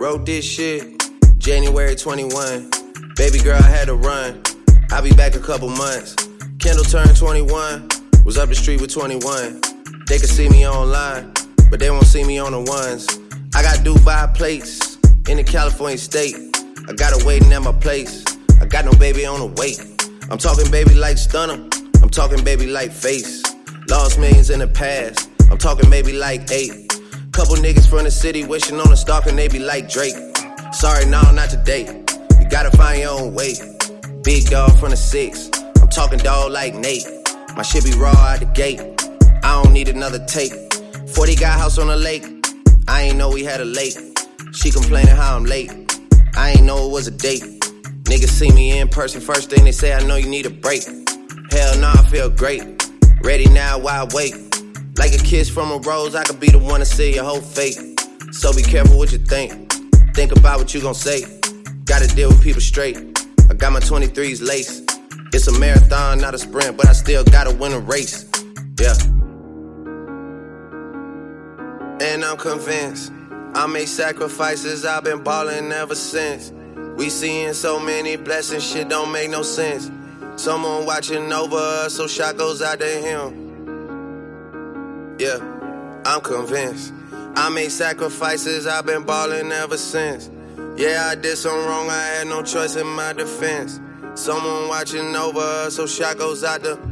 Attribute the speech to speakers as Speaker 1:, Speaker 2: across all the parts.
Speaker 1: Wrote this shit, January 21. Baby girl, I had to run. I'll be back a couple months. Kendall turned 21, was up the street with 21. They can see me online, but they won't see me on the ones. I got Dubai plates in the California state. I got her waiting at my place. I got no baby on the wait. I'm talking baby like Stunner. I'm talking baby like Face. Lost millions in the past. I'm talking baby like 8. Couple niggas from the city wishing on a stalker and they be like Drake. Sorry, no, not today. You gotta find your own way. Big dog from the 6. I'm talking dog like Nate. My shit be raw out the gate. I don't need another take. 40 got house on the lake. I ain't know we had a lake. She complaining how I'm late. I ain't know it was a date. Niggas see me in person, first thing they say, I know you need a break. Hell nah, I feel great. Ready now, why wait? Like a kiss from a rose, I could be the one to see your whole fate. So be careful what you think. Think about what you gon' say. Gotta deal with people straight. I got my 23s lace. It's a marathon, not a sprint, but I still gotta win a race. Yeah. And I'm convinced I made sacrifices, I've been ballin' ever since. We seeing so many blessings, shit don't make no sense. Someone watching over us, so shot goes out to him. Yeah, I'm convinced I made sacrifices, I've been ballin' ever since. Yeah, I did something wrong, I had no choice in my defense. Someone watching over us, so shot goes out to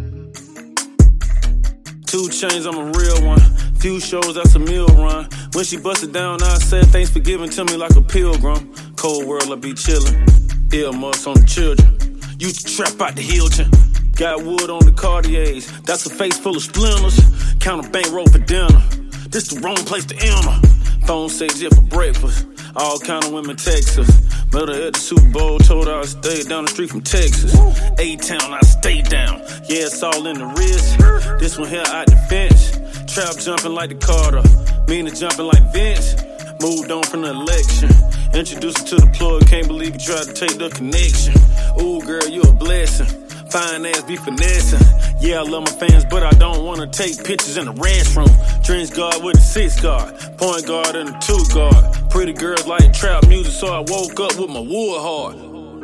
Speaker 2: 2 Chainz, I'm a real one. Few shows, that's a meal run. When she busted down, I said thanks for giving to me like a pilgrim. Cold world, I be chillin'. Earmuffs on the children. Used to trap out the Hilton. Got wood on the Cartiers. That's a face full of splinters. Count a bankroll for dinner. This the wrong place to enter. Phone says yeah for breakfast. All kind of women text us. Met her at the Super Bowl, told her I stayed down the street from Texas. A-Town, I stay down. Yeah, it's all in the wrist. This one here out the fence. Trap jumping like the Carter. Mina jumping like Vince. Moved on from the election. Introduced her to the plug. Can't believe you tried to take the connection. Ooh, girl, you a blessing. Fine ass be finessing. Yeah, I love my fans, but I don't wanna take pictures in the restroom. Trench guard with a 6 guard. Point guard and a 2 guard. Pretty girls like trap music, so I woke up with my wood hard.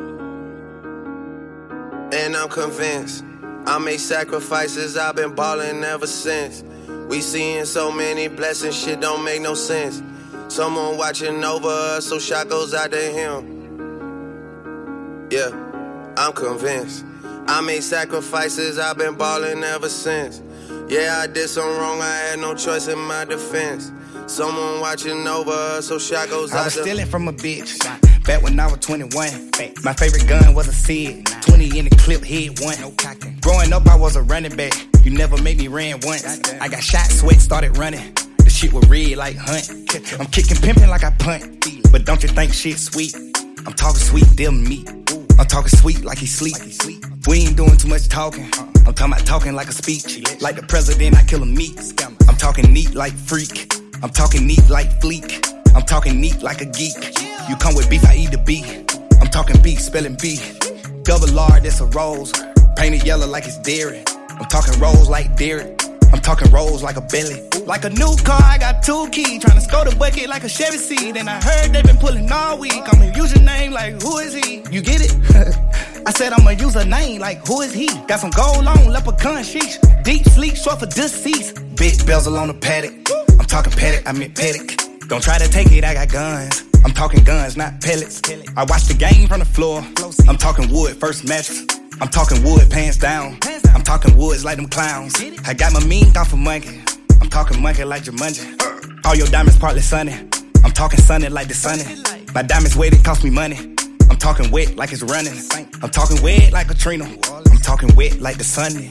Speaker 1: And I'm convinced I made sacrifices, I've been ballin' ever since. We seeing so many blessings, shit don't make no sense. Someone watching over us, so shot goes out to him. Yeah, I'm convinced I made sacrifices, I've been ballin' ever since. Yeah, I did something wrong, I had no choice in my defense. Someone watching over us, so shot goes out to...
Speaker 3: I was stealing from a bitch, back when I was 21. My favorite gun was a Sid, 20 in the clip, hit one. Growing up, I was a running back, you never made me ran once. I got shot, sweat, started running. The shit was red like Hunt. I'm kicking, pimping like I punt. But don't you think shit sweet? I'm talking sweet, deal meat. I'm talking sweet like he sleep. We ain't doing too much talking. I'm talking about talking like a speech. Like the president, I kill him meat. I'm talking neat like freak. I'm talking neat like fleek. I'm talking neat like a geek. You come with beef, I eat the beef. I'm talking beef, spelling B. Double R, that's a rose. Painted yellow like it's dairy. I'm talking rose like Derek. I'm talking rolls like a belly. Like a new car, I got 2 keys. Tryna score the bucket like a Chevy seat. And I heard they been pulling all week. I'ma use your name like, who is he? You get it? I said I'ma use a name like, who is he? Got some gold on, leprechaun sheesh. Deep sleep, short for deceased. Big bezel on the paddock. I'm talking paddock, I meant paddock. Don't try to take it, I got guns. I'm talking guns, not pellets. I watch the game from the floor. I'm talking wood, first mattress. I'm talking wood, pants down. I'm talking woods like them clowns. I got my mean off of monkey. I'm talking monkey like Jumanji. All your diamonds partly sunny. I'm talking sunny like the sunny. My diamonds wet, it cost me money. I'm talking wet like it's running. I'm talking wet like Katrina. I'm talking wet like the sunny.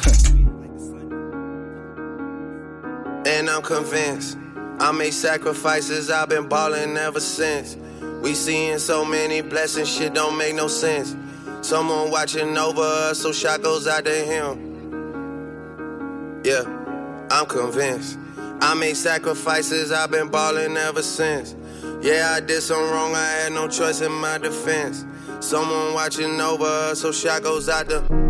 Speaker 1: And I'm convinced I made sacrifices, I've been ballin' ever since. We seeing so many blessings, shit don't make no sense. Someone watching over us, so shot goes out to him. Yeah, I'm convinced I made sacrifices, I've been ballin' ever since. Yeah, I did something wrong, I had no choice in my defense. Someone watching over us, so shot goes out to...